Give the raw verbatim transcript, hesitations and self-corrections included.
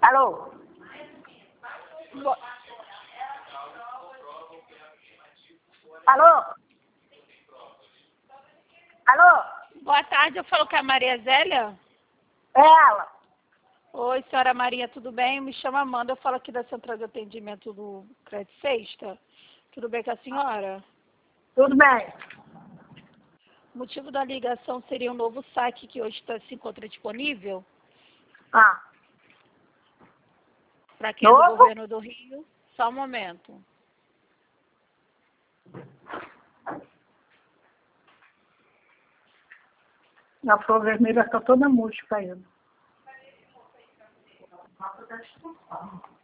Alô? Bo- Alô? Alô? Boa tarde, eu falo com a Maria Zélia. É ela. Oi, senhora Maria, tudo bem? Me chamo Amanda, eu falo aqui da Central de Atendimento do Crédito Sexta. Tudo bem com a senhora? Tudo bem? O motivo da ligação seria um novo saque que hoje tá, se encontra disponível Ah, para quem é do novo? governo do Rio. Só um momento. A flor vermelha está toda murcha caindo.